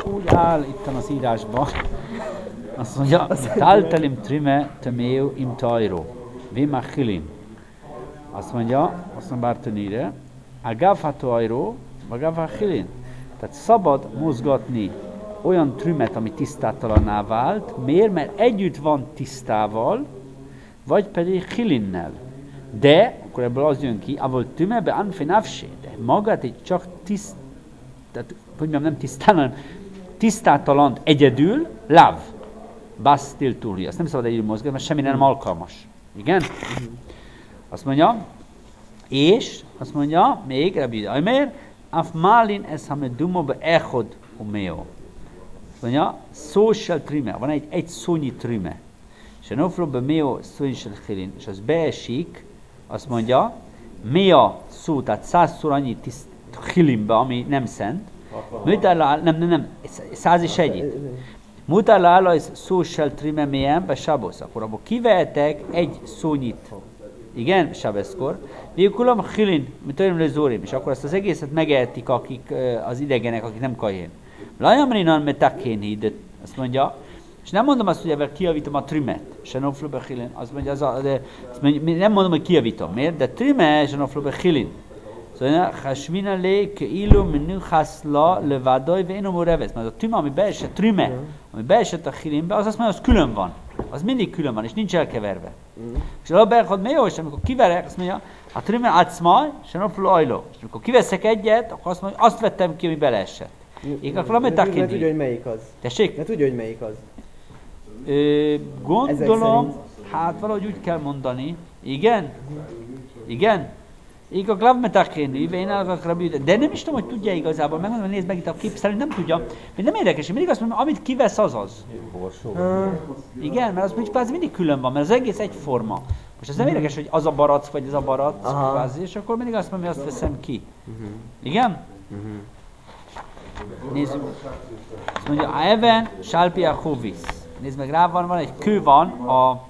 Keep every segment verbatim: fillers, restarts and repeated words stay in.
úgy áll itt az írásban, azt mondja, taltalim trime temeu im tajro, vima chilin. Azt mondja, azt mondja Bartanire, agav ha tajro, agav ha chilin. Tehát szabad mozgatni olyan trümet, ami tisztátalanná vált. Miért? Mert együtt van tisztával, vagy pedig chilinnel. De, akkor ebből az jön ki, avol trüme be anfi nafsé, de magát egy csak tiszt, tehát, hogy mondjam, nem tisztátalan, tisztátalant egyedül, lav, bastil túli. Azt nem szabad egyedül mozgatni, mert semmi nem alkalmas. Igen? Azt mondja, és, azt mondja, még, Rabbi Aimer, af malin es hamedumo be echod umeo. Azt mondja, social trime, van egy, egy szónyi trime. És a nofro be meo szónyi chilin, és az beesik, azt mondja, mea szó, tehát százszor annyi tiszt chilinbe, ami nem szent. Nem, nem, nem, száz és egyit. Mutala alajsz social trime mélyen be sabosz. Akkor abból kivehetek egy szónyit. Igen, sabeszkor. Vékulam chilin, mint olyan lezórim, és akkor azt az egészet megehetik, akik az idegenek, akik nem kajén. Lajamrinan metakénhi, de azt mondja, és nem mondom azt, hogy ebben kijavítom a trümet, senoflóbe chilin, azt mondja, az a, de, azt mondja, nem mondom, hogy kijavítom, miért? De trüme, senoflóbe chilin. Szóval, hasmina le, keilu, minu, haszla, levadoj, vénom, urevez. Mert a trüme, ami beesett, trüme, ami beesett a chilinbe, az azt mondja, az külön van. Az mindig külön van, és nincs elkeverve. Mm. És a berchod mélyó, és amikor kiverek, azt mondja, a trüme átszmaj, senofló ajló. És amikor kiveszek egyet, akkor azt mondja, azt vettem ki, ami beleesett. Én akkor nem tudja, hogy melyik az. Tessék? Ne tudja, hogy melyik az. Ö, gondolom, hát valahogy úgy kell mondani. Igen? Igen? Így a glavmetakénű, én elakak rabbi, de nem is tudom, hogy tudja igazából. Megmondom, hogy nézd meg itt a kép, szerint nem tudja. Mert nem érdekes, hogy mindig azt mondom, amit kivesz, az az. Igen, mert az kvázi mindig külön van, mert az egész egyforma. Most ez nem érdekes, hogy az a barack, vagy ez a barack, kvázi, és akkor mindig azt mondom, hogy azt veszem ki. Igen? Nézzük. Azt mondja, a even sálpia hovis. Nézd meg, rá van, van egy kő van a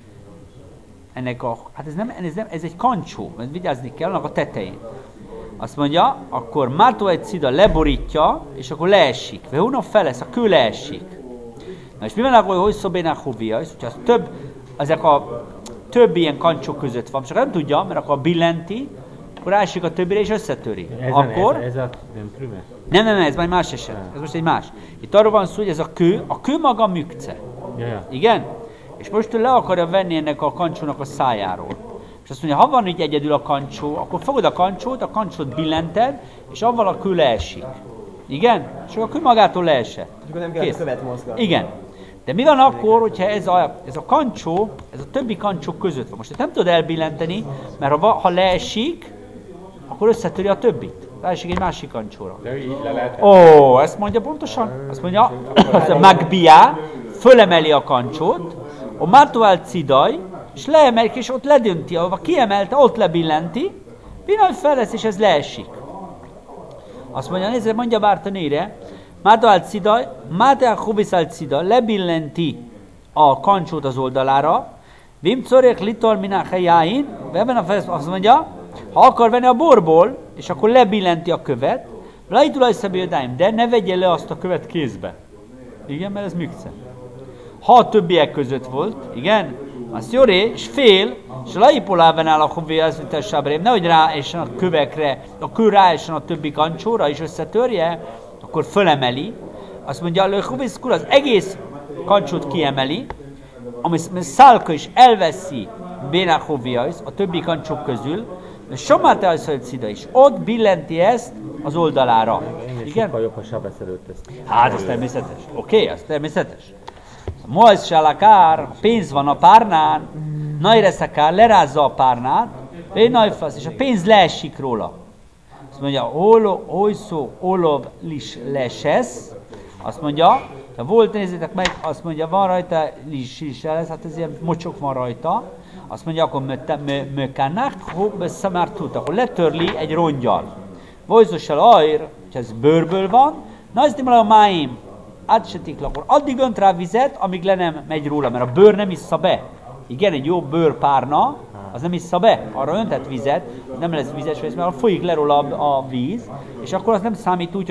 ennek a, hát ez nem, ez nem, ez egy kancsó, mert vigyázni kell, annak a tetején. Azt mondja, akkor mátó egy cida leborítja, és akkor leesik. Vehunov felesz, a kő leesik. Na és mi van akkor, hogy szobénák hovia, és hogyha az több, ezek a több ilyen kancsó között van, csak nem tudja, mert akkor billenti, akkor ásik a többire és összetöri. Ez akkor, ez, ez a nem trüme? Nem, nem, nem, ez majd más eset. Ez most egy más. Itt arról van szó, hogy ez a kő, a kő maga mükce. Ja, ja. Igen? És most ő le akarja venni ennek a kancsónak a szájáról. És azt mondja, ha van így egyedül a kancsó, akkor fogod a kancsót, a kancsót billented, és avval a kő leesik. Igen? És akkor a kő magától leesett. És akkor nem kell követ mozgatni. Igen. De mi van akkor, hogyha ez a, ez a kancsó, ez a többi kancsó között van? Most ezt nem tudod elbillenteni, mert ha, ha leesik, akkor összetöri a többit. Leesik egy másik kancsóra. Ó, oh, ezt mondja pontosan. Azt mondja, az a magbia fölemeli a kancsót, a matuál cidaj, és leemelik, és ott ledönti, ahova kiemelte, ott lebillenti, pillanat fel lesz, és ez leesik. Azt mondja, nézze, mondja Bártanére, matuál cidaj, matuál hubiszál cidaj, lebillenti a kancsót az oldalára, vim corek litol minach ebben a fel azt mondja, ha akar venni a borból, és akkor lebillenti a követ, lajtulaj szabélyodáim, de ne vegye le azt a követ kézbe. Igen, mert ez mükce. Ha a többiek között volt, igen, az jó ré, és fél, és lajipolában áll a hové, az mint a sabrém, nehogy ráessen a kövekre, a kő ráessen a többi kancsóra, és összetörje, akkor fölemeli. Azt mondja, a hovészkul az egész kancsót kiemeli, ami szálka is elveszi bénák hovéjajsz, a többi kancsók közül, de somát elszölt is, ott billenti ezt az oldalára. Igen? Sokkal jobb, ha sábesz előtt ezt. Hát, ez természetes. Oké, okay, ez természetes. Moaz salakár, pénz van a párnán, najreszakár, lerázza a párnát, egy nagy fasz, és a pénz leesik róla. Azt mondja, olo, olyszó, olov lis lesesz, azt mondja, de volt, nézzétek meg, azt mondja, van rajta lis is lesz, hát ez ilyen mocsok van rajta, azt mondja, akkor mökának, beszamártút, akkor letörli egy rongyal. Vojzossal ajr, hogy ez bőrből van, na ez nem a máim, átsetik, akkor addig önt rá vizet, amíg le nem megy róla, mert a bőr nem issza be. Igen, egy jó bőrpárna, az nem issza be, arra öntett vizet, nem lesz vizes, mert folyik le róla a, a víz, és akkor az nem számít úgy, hogy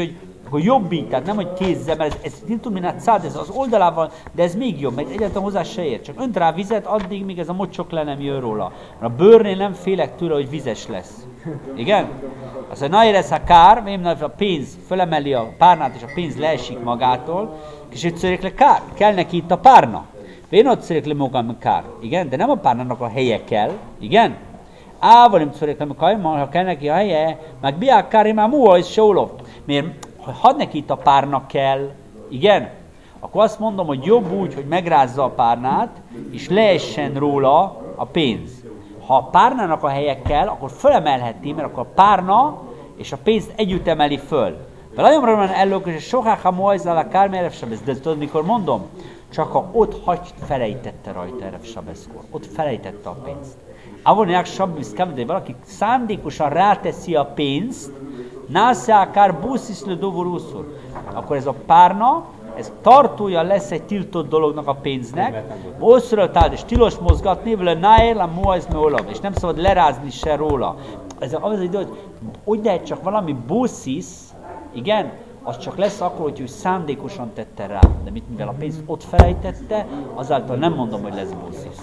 akkor jobb így, tehát nem, hogy kézzel, mert ez, ez nem tudom, mint szád, ez az oldalával, de ez még jobb, mert egyáltalán hozzá se ér. Csak önt rá vizet, addig, míg ez a mocsok le nem jön róla. Mert a bőrnél nem félek tőle, hogy vizes lesz. Igen? Azt mondja, na érez, ha kár, vém, a pénz fölemeli a párnát, és a pénz leesik magától, és itt szörik le kár. Kell neki itt a párna. Vén ott szörik le magam kár. Igen? De nem a párnának a helye kell. Igen? Ával nem szörik le magam, ha kell neki a helye, meg biák kári már múlva is sólov. Miért? Ha neki itt a párna kell, igen? Akkor azt mondom, hogy jobb úgy, hogy megrázza a párnát, és leessen róla a pénz. Ha a párnának a helye kell, akkor fölemelheti, mert akkor a párna és a pénzt együtt emeli föl. De nagyon röviden ellőkös, és sokáha moajzál a kárméref sebesz, de tudod, mikor mondom? Csak ha ott hagy, felejtette rajta erre sebeszkor. Ott felejtette a pénzt. Avonják sabbiszkám, de valaki szándékosan ráteszi a pénzt, násze akár busziszlő dovorúszul. Akkor ez a párna, ez tartója lesz egy tiltott dolognak a pénznek, oszról tált, és tilos mozgatni, vele náér, a moajz me olav, és nem szabad lerázni se róla. Ez az idő, hogy úgy lehet csak valami buszisz, igen, az csak lesz akkor, hogy ő szándékosan tette rá. De mit, mivel a pénzt ott felejtette, azáltal nem mondom, hogy lesz buszisz.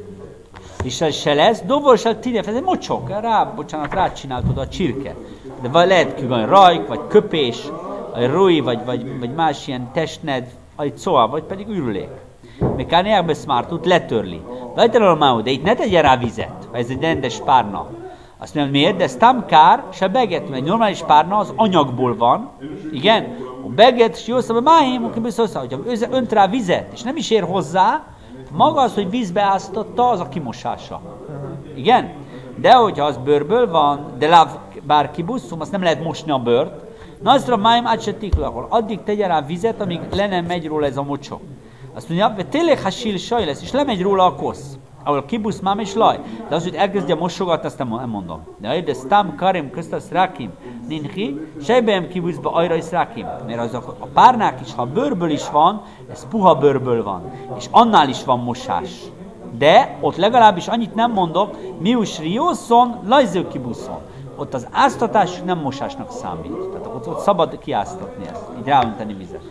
És ez se lesz, dovolsal tínef, ez egy mocsok, rá, bocsánat, rácsináltad a csirke. De vagy lehet küldeni rajk, vagy köpés, vagy rúj, vagy, vagy, vagy más ilyen testned, vagy szóval, vagy pedig ürülék. Még kell beszmártút letörli. Vajtelol de itt ne tegyen rá vizet, ha ez egy rendes párna. Azt mondja, miért? De ez tam kár, se beget, mert egy normális párna az anyagból van, igen? A beget, és jó szabad, máim, aki biztos, hogyha önt rá vizet, és nem is ér hozzá, maga az, hogy vízbe áztatta, az a kimosása. Igen? De hogyha az bőrből van, de láv bár kibuszum, azt nem lehet mosni a bőrt, na azra máim átsetik le, akkor addig tegye rá vizet, amíg le nem megy róla ez a mocsok. Azt mondja, hogy tényleg hasil saj lesz, és lemegy róla a kosz. Ahol kibusz mám és laj. De az, hogy elkezdje mosogatni, azt nem mondom. De de stam karim köztasz rákim ninhi, sejbejem kibuszba ajra is rákim. Mert az a, a párnák is, ha bőrből is van, ez puha bőrből van. És annál is van mosás. De ott legalábbis annyit nem mondok, mius riószon, lajző kibuszon. Ott az áztatás nem mosásnak számít. Tehát ott, ott szabad kiáztatni ezt, így ráönteni vizet.